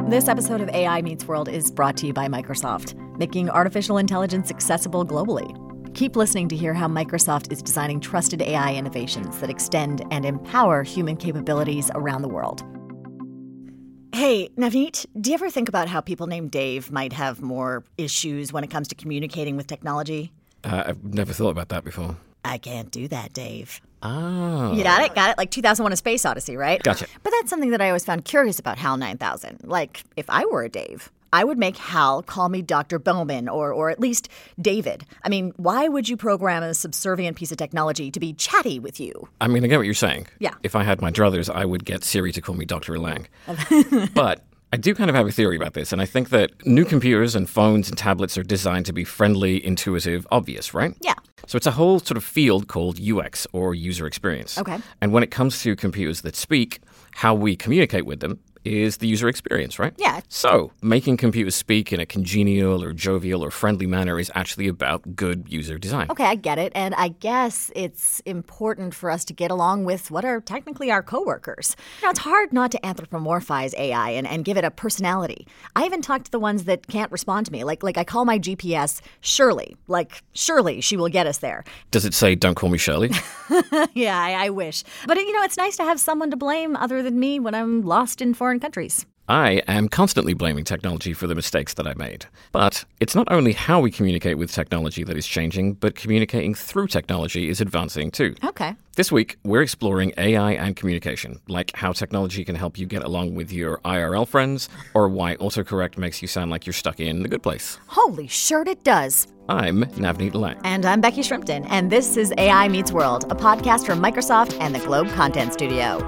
This episode of AI Meets World is brought to you by Microsoft, making artificial intelligence accessible globally. Keep listening to hear how Microsoft is designing trusted AI innovations that extend and empower human capabilities around the world. Hey, Navneet, do you ever think about how people named Dave might have more issues when it comes to communicating with technology? I've never thought about that before. I can't do that, Dave. Oh. You got it? Got it? Like 2001: A Space Odyssey, right? Gotcha. But that's something that I always found curious about HAL 9000. Like, if I were a Dave, I would make HAL call me Dr. Bowman or at least David. I mean, why would you program a subservient piece of technology to be chatty with you? I mean, I get what you're saying. Yeah. If I had my druthers, I would get Siri to call me Dr. Lang. But I do kind of have a theory about this, and I think that new computers and phones and tablets are designed to be friendly, intuitive, obvious, right? Yeah. So it's a whole sort of field called UX, or user experience. Okay. And when it comes to computers that speak, how we communicate with them is the user experience, right? Yeah. So making computers speak in a congenial or jovial or friendly manner is actually about good user design. Okay, I get it. And I guess it's important for us to get along with what are technically our coworkers. It's hard not to anthropomorphize AI and give it a personality. I even talk to the ones that can't respond to me. Like I call my GPS Shirley. Like, surely she will get us there. Does it say, "Don't call me Shirley"? Yeah, I wish. But, it's nice to have someone to blame other than me when I'm lost in foreign countries. I am constantly blaming technology for the mistakes that I made. But it's not only how we communicate with technology that is changing, but communicating through technology is advancing too. Okay. This week, we're exploring AI and communication, like how technology can help you get along with your IRL friends, or why autocorrect makes you sound like you're stuck in The Good Place. Holy shirt, it does. I'm Navneet Lang. And I'm Becky Shrimpton, and this is AI Meets World, a podcast from Microsoft and the Globe Content Studio.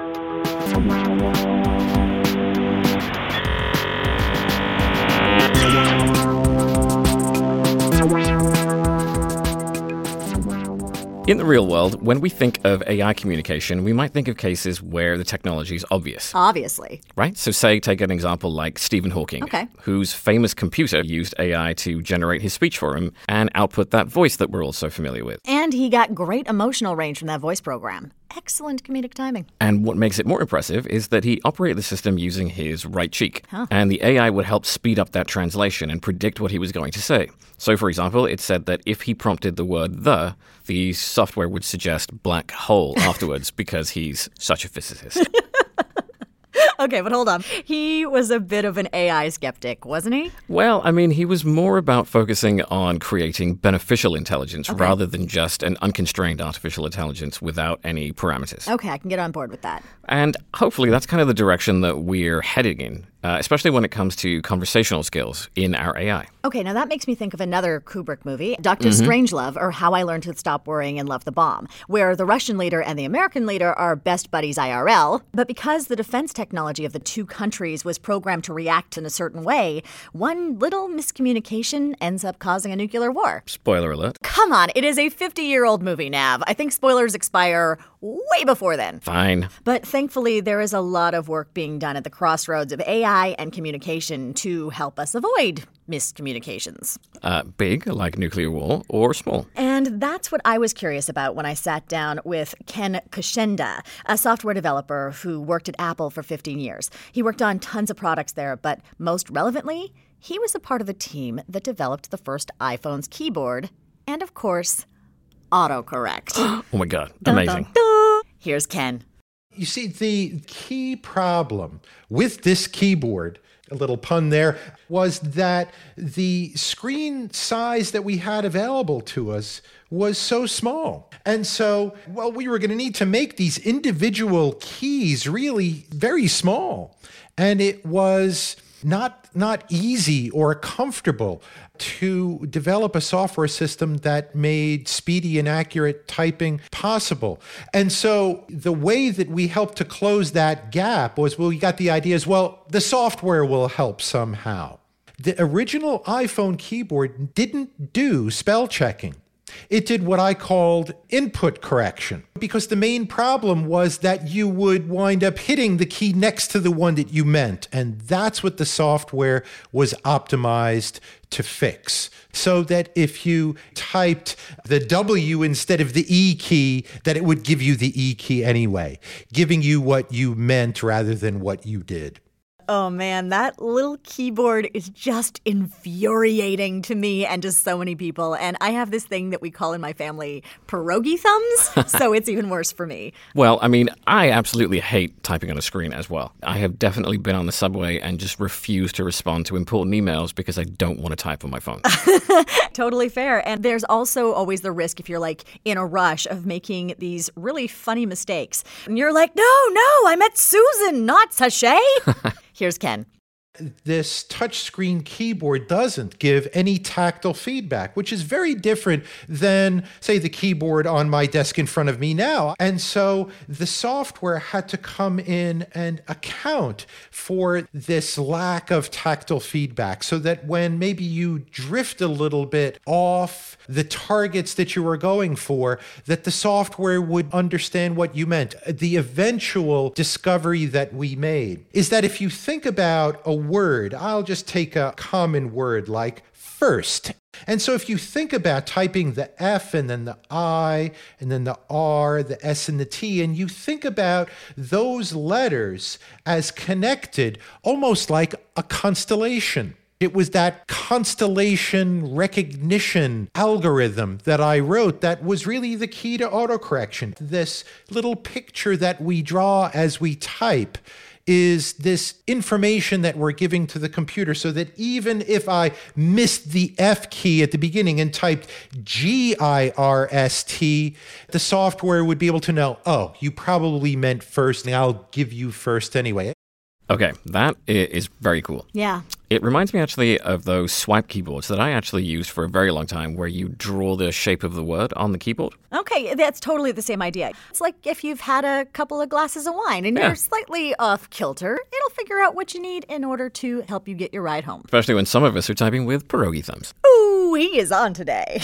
In the real world, when we think of AI communication, we might think of cases where the technology is obvious. Obviously. Right? So take an example like Stephen Hawking, Okay. whose famous computer used AI to generate his speech for him and output that voice that we're all so familiar with. And he got great emotional range from that voice program. Excellent comedic timing. And what makes it more impressive is that he operated the system using his right cheek. Huh. And the AI would help speed up that translation and predict what he was going to say. So, for example, it said that if he prompted the word the software would suggest black hole afterwards because he's such a physicist. Okay, but hold on. He was a bit of an AI skeptic, wasn't he? Well, I mean, he was more about focusing on creating beneficial intelligence rather than just an unconstrained artificial intelligence without any parameters. Okay, I can get on board with that. And hopefully that's kind of the direction that we're heading in, especially when it comes to conversational skills in our AI. Okay, now that makes me think of another Kubrick movie, Dr. Strangelove, or How I Learned to Stop Worrying and Love the Bomb, where the Russian leader and the American leader are best buddies IRL, but because the defense technology of the two countries was programmed to react in a certain way, one little miscommunication ends up causing a nuclear war. Spoiler alert. Come on, it is a 50-year-old movie, Nav. I think spoilers expire way before then. Fine. But thankfully, there is a lot of work being done at the crossroads of AI and communication to help us avoid miscommunications. Big, like nuclear war, or small? And that's what I was curious about when I sat down with Ken Kashenda, a software developer who worked at Apple for 15 years. He worked on tons of products there, but most relevantly, he was a part of the team that developed the first iPhone's keyboard and, of course, autocorrect. Oh my God, amazing. Dun, dun, dun. Here's Ken. You see, the key problem with this keyboard, a little pun there, was that the screen size that we had available to us was so small. And so, we were going to need to make these individual keys really very small. And it was not easy or comfortable to develop a software system that made speedy and accurate typing possible. And so the way that we helped to close that gap was, we got the idea as, the software will help somehow. The original iPhone keyboard didn't do spell checking. It did what I called input correction, because the main problem was that you would wind up hitting the key next to the one that you meant. And that's what the software was optimized to fix. So that if you typed the W instead of the E key, that it would give you the E key anyway, giving you what you meant rather than what you did. Oh man, that little keyboard is just infuriating to me and to so many people. And I have this thing that we call in my family pierogi thumbs, so it's even worse for me. Well, I mean, I absolutely hate typing on a screen as well. I have definitely been on the subway and just refused to respond to important emails because I don't want to type on my phone. Totally fair. And there's also always the risk if you're like in a rush of making these really funny mistakes. And you're like, no, I meant Susan, not Sachet. Here's Ken. This touchscreen keyboard doesn't give any tactile feedback, which is very different than, say, the keyboard on my desk in front of me now. And so the software had to come in and account for this lack of tactile feedback so that when maybe you drift a little bit off the targets that you were going for, that the software would understand what you meant. The eventual discovery that we made is that if you think about a word, I'll just take a common word like first. And so if you think about typing the F and then the I and then the R, the S and the T, and you think about those letters as connected, almost like a constellation. It was that constellation recognition algorithm that I wrote that was really the key to autocorrection. This little picture that we draw as we type is this information that we're giving to the computer so that even if I missed the F key at the beginning and typed GIRST, the software would be able to know, oh, you probably meant first, and I'll give you first anyway. Okay, that is very cool. Yeah. It reminds me actually of those swipe keyboards that I actually used for a very long time where you draw the shape of the word on the keyboard. Okay, that's totally the same idea. It's like if you've had a couple of glasses of wine and you're slightly off kilter, it'll figure out what you need in order to help you get your ride home. Especially when some of us are typing with pierogi thumbs. Ooh, he is on today.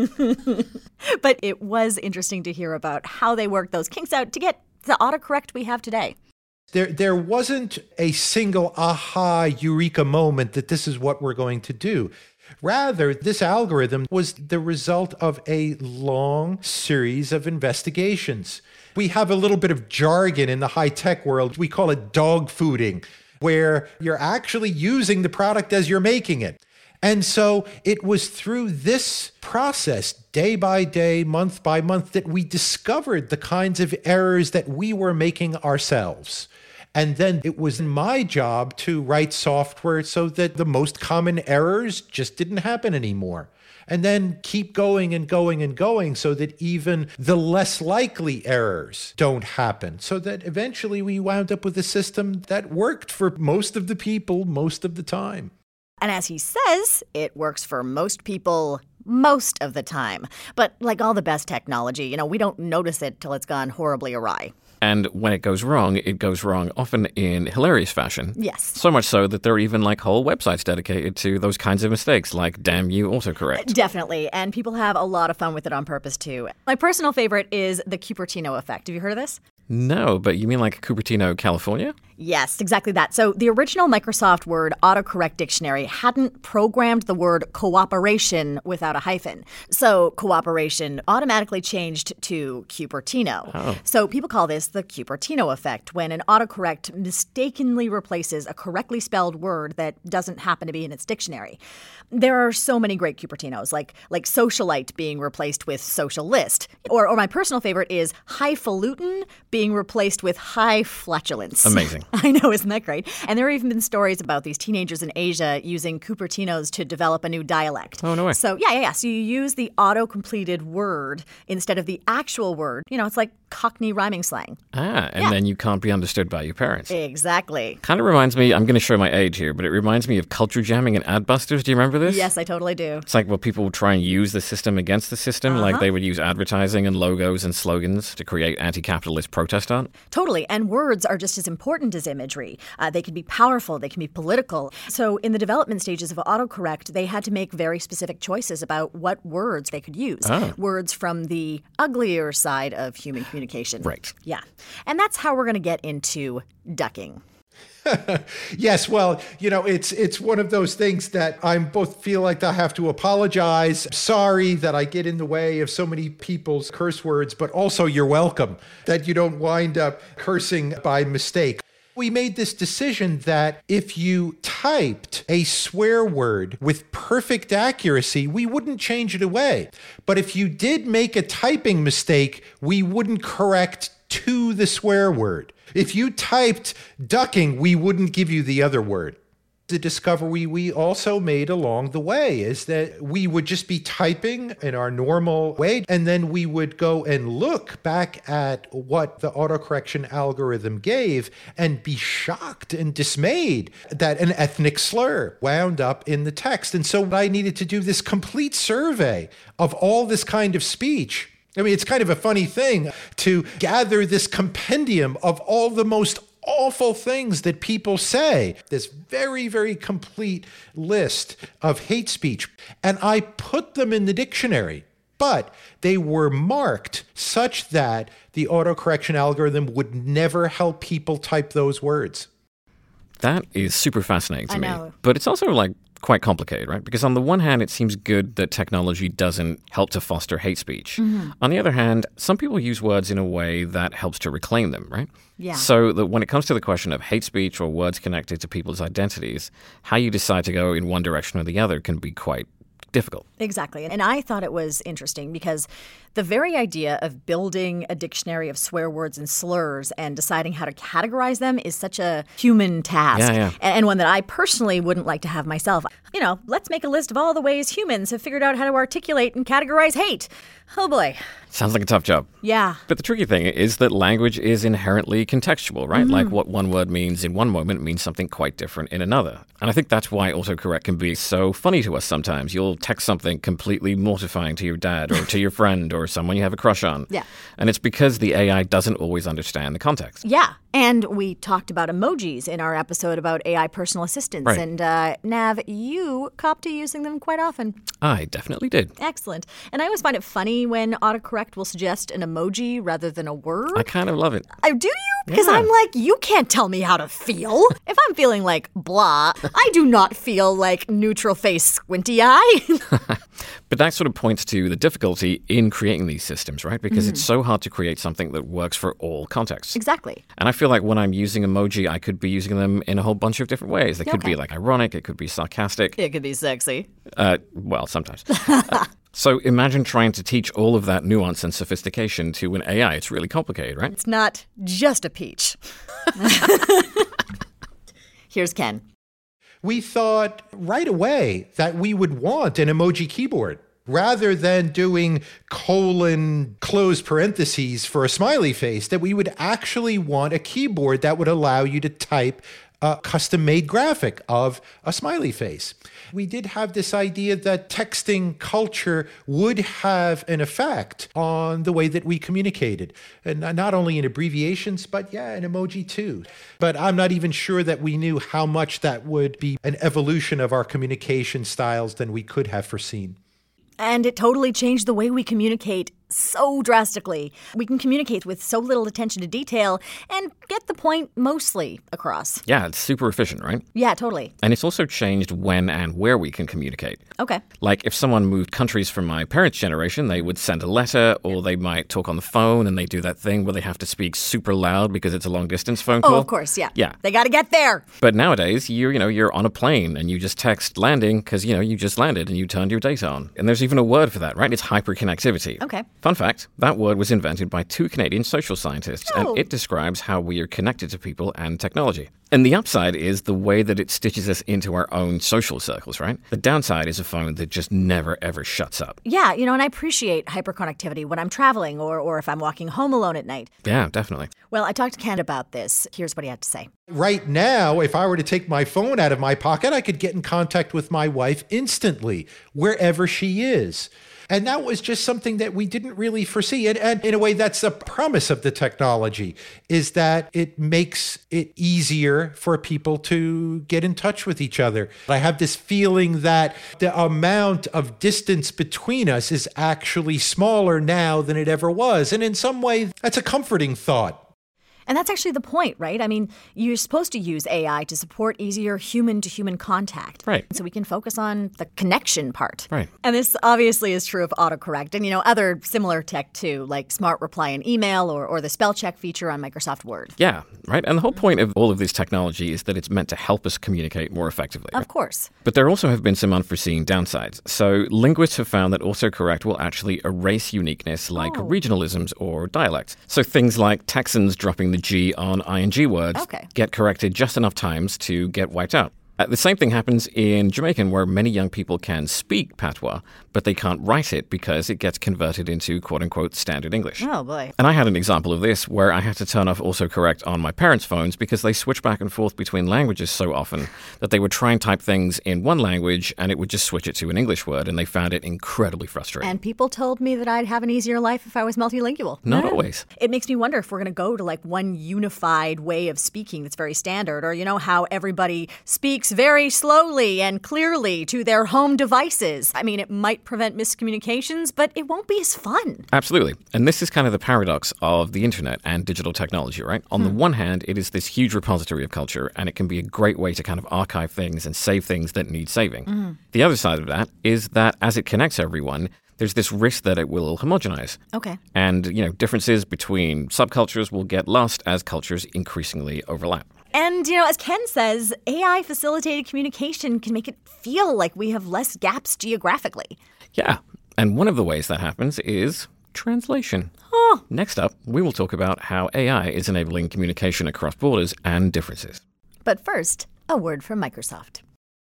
But it was interesting to hear about how they work those kinks out to get the autocorrect we have today. There wasn't a single aha eureka moment that this is what we're going to do. Rather, this algorithm was the result of a long series of investigations. We have a little bit of jargon in the high-tech world. We call it dog fooding, where you're actually using the product as you're making it. And so it was through this process, day by day, month by month, that we discovered the kinds of errors that we were making ourselves. And then it was my job to write software so that the most common errors just didn't happen anymore. And then keep going and going and going so that even the less likely errors don't happen. So that eventually we wound up with a system that worked for most of the people most of the time. And as he says, it works for most people most of the time. But like all the best technology, we don't notice it till it's gone horribly awry. And when it goes wrong often in hilarious fashion. Yes. So much so that there are even whole websites dedicated to those kinds of mistakes, like Damn You Autocorrect. Definitely. And people have a lot of fun with it on purpose, too. My personal favorite is the Cupertino effect. Have you heard of this? No, but you mean like Cupertino, California? Yes, exactly that. So the original Microsoft Word autocorrect dictionary hadn't programmed the word cooperation without a hyphen. So cooperation automatically changed to Cupertino. Oh. So people call this the Cupertino effect, when an autocorrect mistakenly replaces a correctly spelled word that doesn't happen to be in its dictionary. There are so many great Cupertinos, like socialite being replaced with socialist. Or my personal favorite is highfalutin being replaced with high flatulence. Amazing. I know, isn't that great? And there have even been stories about these teenagers in Asia using Cupertinos to develop a new dialect. Oh, no way. So, yeah. So you use the auto-completed word instead of the actual word. It's like Cockney rhyming slang. Then you can't be understood by your parents. Exactly. Kind of reminds me, I'm going to show my age here, but it reminds me of culture jamming and Adbusters. Do you remember this? Yes, I totally do. It's like people would try and use the system against the system. Like they would use advertising and logos and slogans to create anti-capitalist protest art. Totally. And words are just as important as imagery. They can be powerful. They can be political. So in the development stages of autocorrect, they had to make very specific choices about what words they could use. Words from the uglier side of human communication. Right. Yeah. And that's how we're going to get into ducking. Yes, well, it's one of those things that I both feel like I have to apologize. Sorry that I get in the way of so many people's curse words, but also you're welcome that you don't wind up cursing by mistake. We made this decision that if you typed a swear word with perfect accuracy, we wouldn't change it away. But if you did make a typing mistake, we wouldn't correct to the swear word. If you typed ducking, we wouldn't give you the other word. The discovery we also made along the way is that we would just be typing in our normal way, and then we would go and look back at what the autocorrection algorithm gave and be shocked and dismayed that an ethnic slur wound up in the text. And so I needed to do this complete survey of all this kind of speech. I mean, it's kind of a funny thing to gather this compendium of all the most awful things that people say, this very, very complete list of hate speech. And I put them in the dictionary, but they were marked such that the autocorrection algorithm would never help people type those words. That is super fascinating to me. know. But it's also like quite complicated, right? Because on the one hand, it seems good that technology doesn't help to foster hate speech. On the other hand, some people use words in a way that helps to reclaim them, right? Yeah. So that when it comes to the question of hate speech or words connected to people's identities, how you decide to go in one direction or the other can be quite difficult. Exactly. And I thought it was interesting because the very idea of building a dictionary of swear words and slurs and deciding how to categorize them is such a human task. Yeah. And one that I personally wouldn't like to have myself. You know, let's make a list of all the ways humans have figured out how to articulate and categorize hate. Oh boy. Sounds like a tough job. Yeah. But the tricky thing is that language is inherently contextual, right? Like what one word means in one moment means something quite different in another. And I think that's why autocorrect can be so funny to us sometimes. You'll text something completely mortifying to your dad or to your friend or someone you have a crush on. Yeah. And it's because the AI doesn't always understand the context. Yeah. And we talked about emojis in our episode about AI personal assistants. Right. And Nav, you cop to using them quite often. I definitely did. Excellent. And I always find it funny when autocorrect will suggest an emoji rather than a word. I kind of love it. Do you? Because Yeah. I'm like, you can't tell me how to feel. If I'm feeling like blah, I do not feel like neutral face squinty eye. But that sort of points to the difficulty in creating these systems, right? Because it's so hard to create something that works for all contexts. Exactly. And I feel like when I'm using emoji, I could be using them in a whole bunch of different ways. They could be like ironic, it could be sarcastic. It could be sexy. Well, sometimes. So imagine trying to teach all of that nuance and sophistication to an AI. It's really complicated, right? It's not just a peach. Here's Ken. We thought right away that we would want an emoji keyboard. Rather than doing colon close parentheses for a smiley face, that we would actually want a keyboard that would allow you to type a custom-made graphic of a smiley face. We did have this idea that texting culture would have an effect on the way that we communicated, and not only in abbreviations, but in emoji too. But I'm not even sure that we knew how much that would be an evolution of our communication styles than we could have foreseen. And it totally changed the way we communicate so drastically. We can communicate with so little attention to detail and get the point mostly across. Yeah, it's super efficient, right? Yeah, totally. And it's also changed when and where we can communicate. Okay. Like if someone moved countries from my parents' generation, they would send a letter or they might talk on the phone and they do that thing where they have to speak super loud because it's a long distance phone call. Oh, of course, yeah. Yeah. They got to get there. But nowadays, you're on a plane and you just text landing because, you just landed and you turned your data on. And there's even a word for that, right? It's hyperconnectivity. Okay. Fun fact, that word was invented by two Canadian social scientists, Oh. and it describes how we are connected to people and technology. And the upside is the way that it stitches us into our own social circles, right? The downside is a phone that just never, ever shuts up. Yeah, and I appreciate hyperconnectivity when I'm traveling or if I'm walking home alone at night. Yeah, definitely. Well, I talked to Ken about this. Here's what he had to say. Right now, if I were to take my phone out of my pocket, I could get in contact with my wife instantly, wherever she is. And that was just something that we didn't really foresee. And in a way, that's the promise of the technology, is that it makes it easier for people to get in touch with each other. I have this feeling that the amount of distance between us is actually smaller now than it ever was. And in some way, that's a comforting thought. And that's actually the point, right? I mean, you're supposed to use AI to support easier human-to-human contact. Right. So we can focus on the connection part. Right. And this obviously is true of autocorrect and, other similar tech too, like Smart Reply in email or the spell check feature on Microsoft Word. Yeah, right. And the whole point of all of this technology is that it's meant to help us communicate more effectively. Of course. But there also have been some unforeseen downsides. So linguists have found that autocorrect will actually erase uniqueness like regionalisms or dialects. So things like Texans dropping the G on ing words get corrected just enough times to get wiped out. The same thing happens in Jamaican, where many young people can speak patois, but they can't write it because it gets converted into quote-unquote standard English. Oh, boy. And I had an example of this where I had to turn off autocorrect on my parents' phones because they switch back and forth between languages so often that they would try and type things in one language and it would just switch it to an English word, and they found it incredibly frustrating. And people told me that I'd have an easier life if I was multilingual. Not always. It makes me wonder if we're going to go to like one unified way of speaking that's very standard, or how everybody speaks very slowly and clearly to their home devices. I mean, it might prevent miscommunications, but it won't be as fun. Absolutely. And this is kind of the paradox of the internet and digital technology, right? On the one hand, it is this huge repository of culture, and it can be a great way to kind of archive things and save things that need saving. The other side of that is that as it connects everyone, there's this risk that it will homogenize. Okay. And, differences between subcultures will get lost as cultures increasingly overlap. And, as Ken says, AI-facilitated communication can make it feel like we have less gaps geographically. Yeah. And one of the ways that happens is translation. Next up, we will talk about how AI is enabling communication across borders and differences. But first, a word from Microsoft.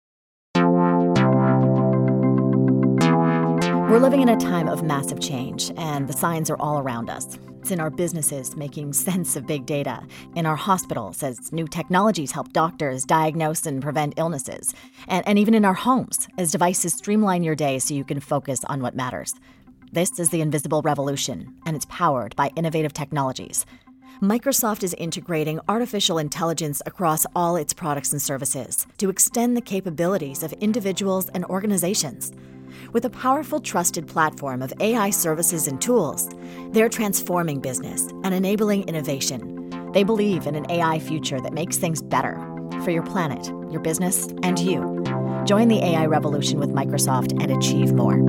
We're living in a time of massive change, and the signs are all around us. It's in our businesses making sense of big data, in our hospitals as new technologies help doctors diagnose and prevent illnesses, and even in our homes as devices streamline your day so you can focus on what matters. This is the invisible revolution, and it's powered by innovative technologies. Microsoft is integrating artificial intelligence across all its products and services to extend the capabilities of individuals and organizations. With a powerful, trusted platform of AI services and tools, they're transforming business and enabling innovation. They believe in an AI future that makes things better for your planet, your business, and you. Join the AI revolution with Microsoft and achieve more.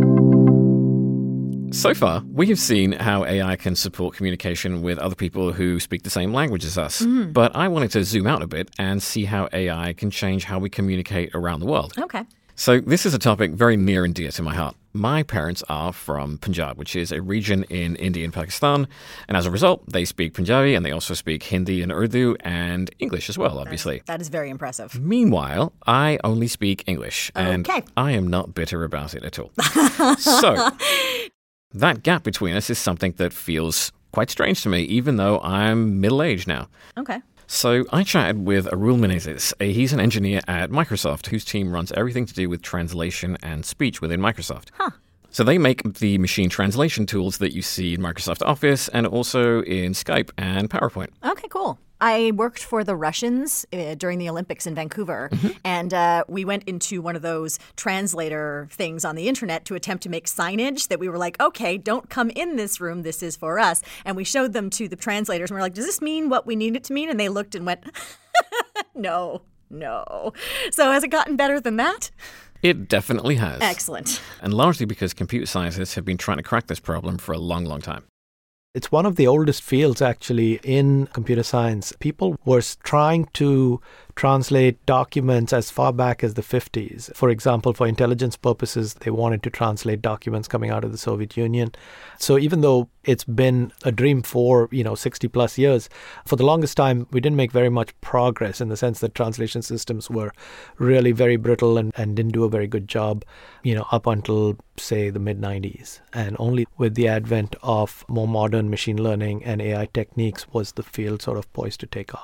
So far, we have seen how AI can support communication with other people who speak the same language as us. But I wanted to zoom out a bit and see how AI can change how we communicate around the world. Okay. So this is a topic very near and dear to my heart. My parents are from Punjab, which is a region in India and Pakistan. And as a result, they speak Punjabi, and they also speak Hindi and Urdu and English as well, obviously. That is very impressive. Meanwhile, I only speak English, and I am not bitter about it at all. So that gap between us is something that feels quite strange to me, even though I'm middle-aged now. Okay. So I chatted with Arul Menezes. He's an engineer at Microsoft whose team runs everything to do with translation and speech within Microsoft. So they make the machine translation tools that you see in Microsoft Office and also in Skype and PowerPoint. Okay, cool. I worked for the Russians during the Olympics in Vancouver, and we went into one of those translator things on the internet to attempt to make signage that we were like, okay, don't come in this room, this is for us. And we showed them to the translators, and we were like, does this mean what we need it to mean? And they looked and went, no. So has it gotten better than that? It definitely has. Excellent. And largely because computer scientists have been trying to crack this problem for a long, long time. It's one of the oldest fields, actually, in computer science. People were trying to translate documents as far back as the 50s. For example, for intelligence purposes, they wanted to translate documents coming out of the Soviet Union. So even though it's been a dream for, 60 plus years, for the longest time, we didn't make very much progress in the sense that translation systems were really very brittle and didn't do a very good job, up until, say, the mid-90s. And only with the advent of more modern machine learning and AI techniques was the field sort of poised to take off.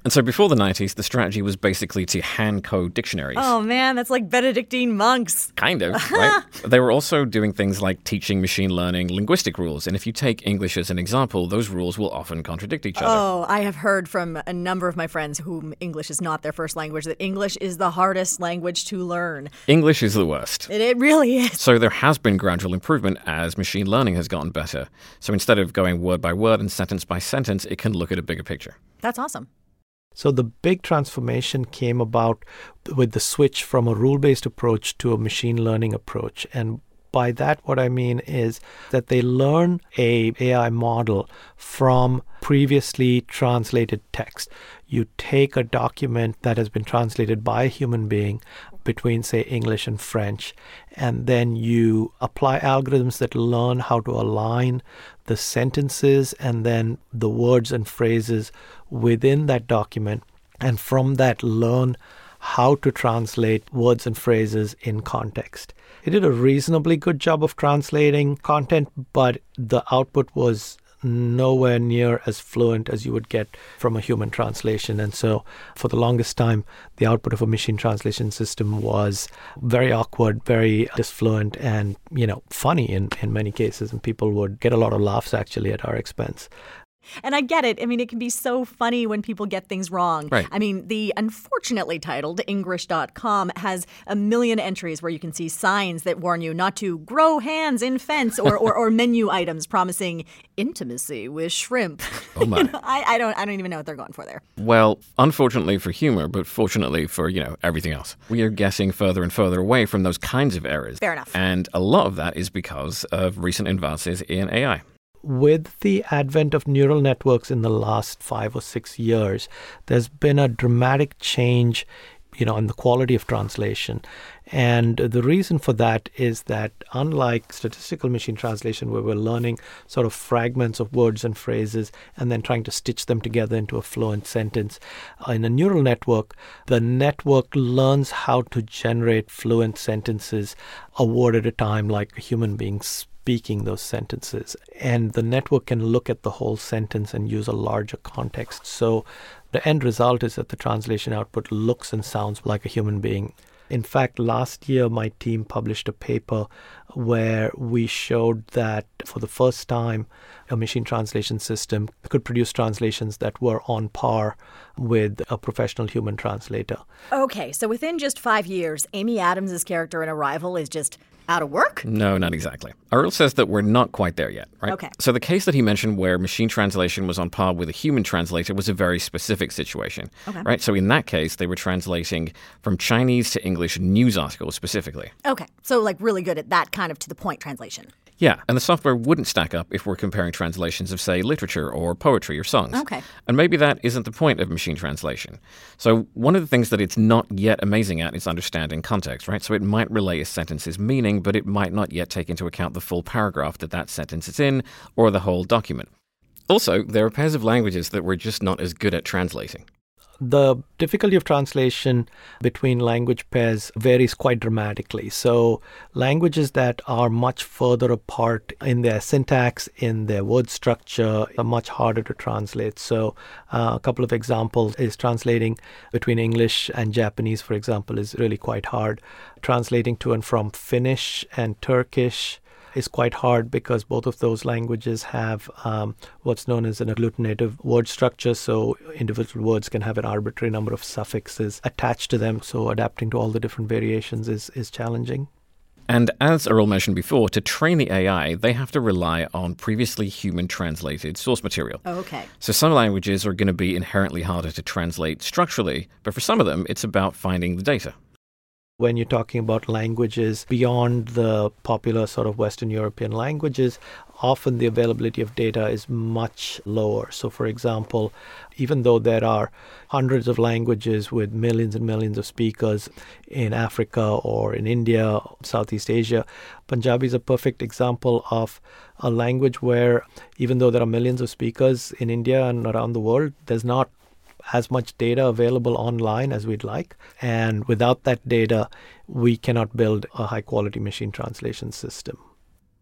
And so before the 90s, the strategy was basically to hand code dictionaries. Oh, man, that's like Benedictine monks. Kind of, right? They were also doing things like teaching machine learning linguistic rules. And if you take English as an example, those rules will often contradict each other. Oh, I have heard from a number of my friends whom English is not their first language that English is the hardest language to learn. English is the worst. It really is. So there has been gradual improvement as machine learning has gotten better. So instead of going word by word and sentence by sentence, it can look at a bigger picture. That's awesome. So the big transformation came about with the switch from a rule-based approach to a machine learning approach. And by that, what I mean is that they learn a AI model from previously translated text. You take a document that has been translated by a human being between, say, English and French, and then you apply algorithms that learn how to align the sentences and then the words and phrases within that document, and from that learn how to translate words and phrases in context. It did a reasonably good job of translating content, but the output was nowhere near as fluent as you would get from a human translation. And so for the longest time, the output of a machine translation system was very awkward, very disfluent, and, funny in many cases. And people would get a lot of laughs actually at our expense. And I get it. I mean, it can be so funny when people get things wrong. Right. I mean, the unfortunately titled English.com has a million entries where you can see signs that warn you not to grow hands in fence or menu items promising intimacy with shrimp. Oh my. I don't even know what they're going for there. Well, unfortunately for humor, but fortunately for, everything else. We are getting further and further away from those kinds of errors. Fair enough. And a lot of that is because of recent advances in AI. With the advent of neural networks in the last 5 or 6 years, there's been a dramatic change, in the quality of translation. And the reason for that is that unlike statistical machine translation, where we're learning sort of fragments of words and phrases and then trying to stitch them together into a fluent sentence, in a neural network, the network learns how to generate fluent sentences a word at a time, like a human being speaking those sentences. And the network can look at the whole sentence and use a larger context. So the end result is that the translation output looks and sounds like a human being. In fact, last year, my team published a paper where we showed that for the first time, a machine translation system could produce translations that were on par with a professional human translator. Okay, so within just 5 years, Amy Adams' character in Arrival is just out of work? No, not exactly. Earl says that we're not quite there yet, right? Okay. So the case that he mentioned where machine translation was on par with a human translator was a very specific situation, right? So in that case, they were translating from Chinese to English news articles specifically. Okay, so like really good at that kind of to-the-point translation. Yeah, and the software wouldn't stack up if we're comparing translations of, say, literature or poetry or songs. Okay. And maybe that isn't the point of machine translation. So one of the things that it's not yet amazing at is understanding context, right? So it might relay a sentence's meaning, but it might not yet take into account the full paragraph that sentence is in or the whole document. Also, there are pairs of languages that we're just not as good at translating. The difficulty of translation between language pairs varies quite dramatically. So languages that are much further apart in their syntax, in their word structure, are much harder to translate. So a couple of examples is translating between English and Japanese, for example, is really quite hard. Translating to and from Finnish and Turkish is quite hard because both of those languages have what's known as an agglutinative word structure. So individual words can have an arbitrary number of suffixes attached to them. So adapting to all the different variations is challenging. And as Earl mentioned before, to train the AI, they have to rely on previously human-translated source material. Oh, okay. So some languages are going to be inherently harder to translate structurally, but for some of them, it's about finding the data. When you're talking about languages beyond the popular sort of Western European languages, often the availability of data is much lower. So, for example, even though there are hundreds of languages with millions and millions of speakers in Africa or in India, Southeast Asia, Punjabi is a perfect example of a language where even though there are millions of speakers in India and around the world, there's not as much data available online as we'd like. And without that data, we cannot build a high-quality machine translation system.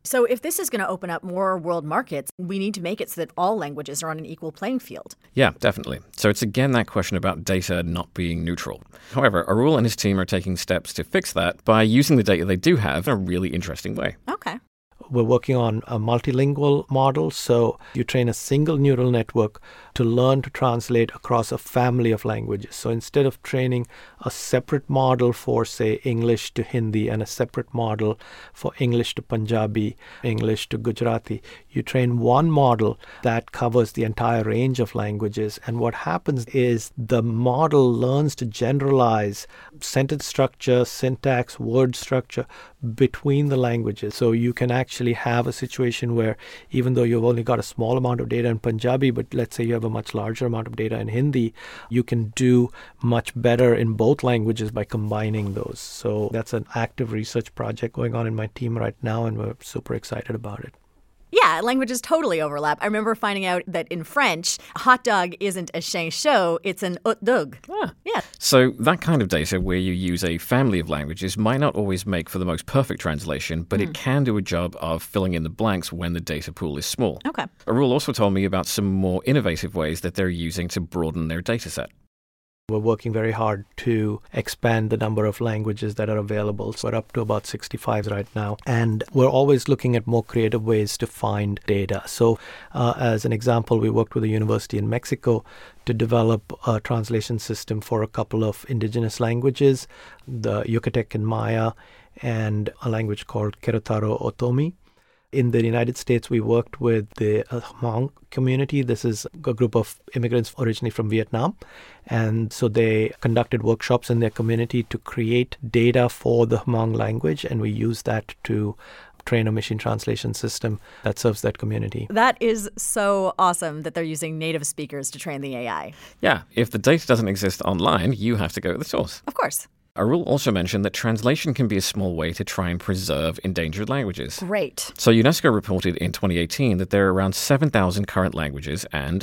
So if this is going to open up more world markets, we need to make it so that all languages are on an equal playing field. Yeah, definitely. So it's again that question about data not being neutral. However, Arul and his team are taking steps to fix that by using the data they do have in a really interesting way. Okay. We're working on a multilingual model, so you train a single neural network to learn to translate across a family of languages. So instead of training a separate model for, say, English to Hindi and a separate model for English to Punjabi, English to Gujarati, you train one model that covers the entire range of languages. And what happens is the model learns to generalize sentence structure, syntax, word structure between the languages. So you can actually have a situation where even though you've only got a small amount of data in Punjabi, but let's say you have a much larger amount of data in Hindi, you can do much better in both languages by combining those. So that's an active research project going on in my team right now, and we're super excited about it. Yeah, languages totally overlap. I remember finding out that in French, hot dog isn't a chien chaud, it's an hot dog. Ah. Yeah. So that kind of data where you use a family of languages might not always make for the most perfect translation, but it can do a job of filling in the blanks when the data pool is small. Okay. Arul also told me about some more innovative ways that they're using to broaden their data set. We're working very hard to expand the number of languages that are available. So we're up to about 65 right now. And we're always looking at more creative ways to find data. So as an example, we worked with a university in Mexico to develop a translation system for a couple of indigenous languages, the Yucatec and Maya, and a language called Querétaro Otomi. In the United States, we worked with the Hmong community. This is a group of immigrants originally from Vietnam. And so they conducted workshops in their community to create data for the Hmong language. And we used that to train a machine translation system that serves that community. That is so awesome that they're using native speakers to train the AI. Yeah, if the data doesn't exist online, you have to go to the source. Of course. Arul also mentioned that translation can be a small way to try and preserve endangered languages. Great. So UNESCO reported in 2018 that there are around 7,000 current languages and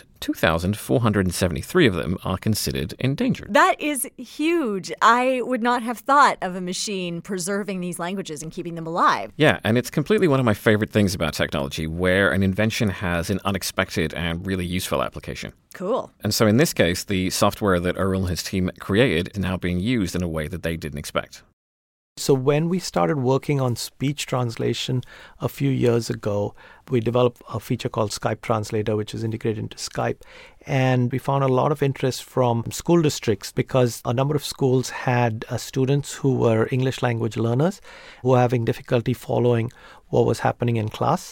2,473 of them are considered endangered. That is huge. I would not have thought of a machine preserving these languages and keeping them alive. Yeah, and it's completely one of my favorite things about technology, where an invention has an unexpected and really useful application. Cool. And so in this case, the software that Arul and his team created is now being used in a way that they didn't expect. So when we started working on speech translation a few years ago, we developed a feature called Skype Translator, which is integrated into Skype. And we found a lot of interest from school districts because a number of schools had students who were English language learners who were having difficulty following what was happening in class.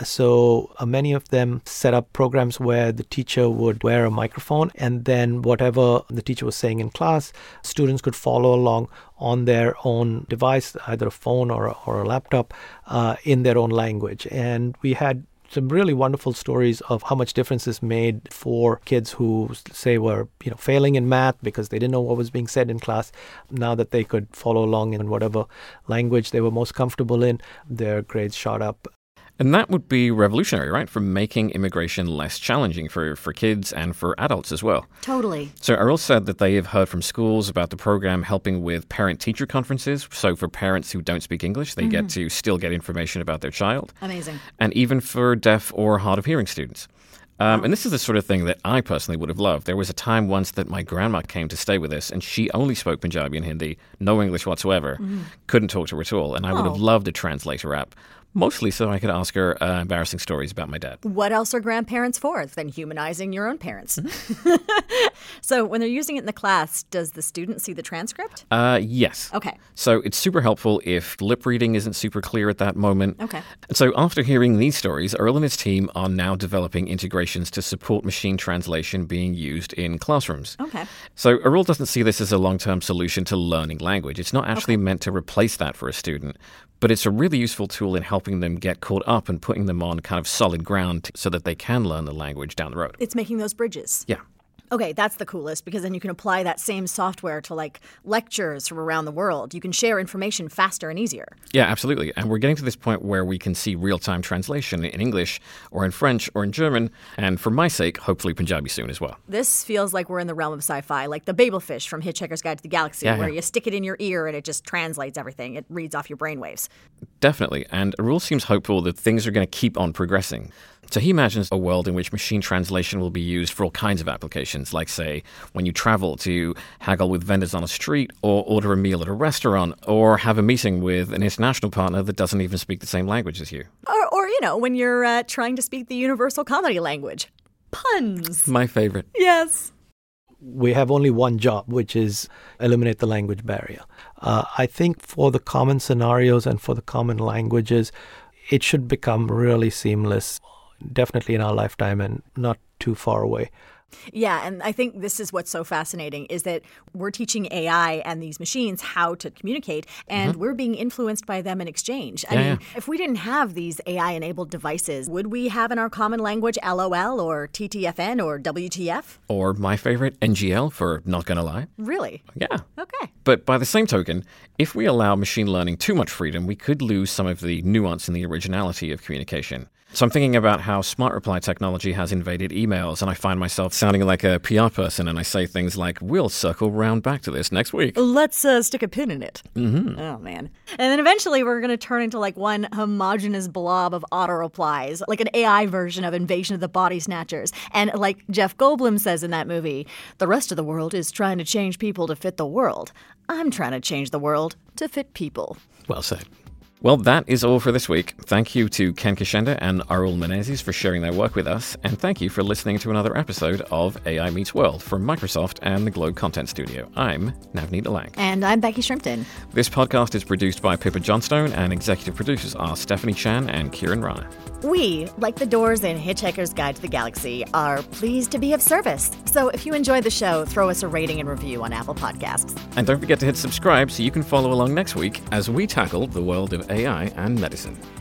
So many of them set up programs where the teacher would wear a microphone, and then whatever the teacher was saying in class, students could follow along on their own device, either a phone or a laptop, in their own language. And we had some really wonderful stories of how much difference this made for kids who, say, were failing in math because they didn't know what was being said in class. Now that they could follow along in whatever language they were most comfortable in, their grades shot up. And that would be revolutionary, right? For making immigration less challenging for kids and for adults as well. Totally. So Arul said that they have heard from schools about the program helping with parent-teacher conferences. So for parents who don't speak English, they get to still get information about their child. Amazing. And even for deaf or hard of hearing students. And this is the sort of thing that I personally would have loved. There was a time once that my grandma came to stay with us, and she only spoke Punjabi and Hindi, no English whatsoever, couldn't talk to her at all. And I would have loved a translator app, mostly so I could ask her embarrassing stories about my dad. What else are grandparents for than humanizing your own parents? So when they're using it in the class, does the student see the transcript? Yes. Okay. So it's super helpful if lip reading isn't super clear at that moment. Okay. And so after hearing these stories, Arul and his team are now developing integrations to support machine translation being used in classrooms. Okay. So Arul doesn't see this as a long-term solution to learning language. It's not actually meant to replace that for a student, but it's a really useful tool in helping them get caught up and putting them on kind of solid ground so that they can learn the language down the road. It's making those bridges. Yeah. Okay, that's the coolest, because then you can apply that same software to like lectures from around the world. You can share information faster and easier. Yeah, absolutely. And we're getting to this point where we can see real-time translation in English or in French or in German, and for my sake, hopefully Punjabi soon as well. This feels like we're in the realm of sci-fi, like the Babelfish from Hitchhiker's Guide to the Galaxy, where you stick it in your ear and it just translates everything. It reads off your brainwaves. Definitely. And Arul seems hopeful that things are going to keep on progressing. So he imagines a world in which machine translation will be used for all kinds of applications, like, say, when you travel to haggle with vendors on a street, or order a meal at a restaurant, or have a meeting with an international partner that doesn't even speak the same language as you. Or when you're trying to speak the universal comedy language. Puns. My favorite. Yes. We have only one job, which is eliminate the language barrier. I think for the common scenarios and for the common languages, it should become really seamless, definitely in our lifetime and not too far away. Yeah, and I think this is what's so fascinating, is that we're teaching AI and these machines how to communicate, and we're being influenced by them in exchange. I mean, if we didn't have these AI-enabled devices, would we have in our common language LOL or TTFN or WTF? Or my favorite, NGL, for not gonna lie. Really? Yeah. Okay. But by the same token, if we allow machine learning too much freedom, we could lose some of the nuance and the originality of communication. So I'm thinking about how smart reply technology has invaded emails, and I find myself sounding like a PR person, and I say things like, we'll circle round back to this next week. Let's stick a pin in it. Oh, man. And then eventually we're going to turn into like one homogenous blob of auto replies, like an AI version of Invasion of the Body Snatchers. And like Jeff Goldblum says in that movie, the rest of the world is trying to change people to fit the world. I'm trying to change the world to fit people. Well said. Well, that is all for this week. Thank you to Ken Kishenda and Arul Menezes for sharing their work with us, and thank you for listening to another episode of AI Meets World from Microsoft and the Globe Content Studio. I'm Navneet Alang. And I'm Becky Shrimpton. This podcast is produced by Pippa Johnstone, and executive producers are Stephanie Chan and Kieran Rana. We, like the doors in Hitchhiker's Guide to the Galaxy, are pleased to be of service. So if you enjoyed the show, throw us a rating and review on Apple Podcasts. And don't forget to hit subscribe so you can follow along next week as we tackle the world of AI and medicine.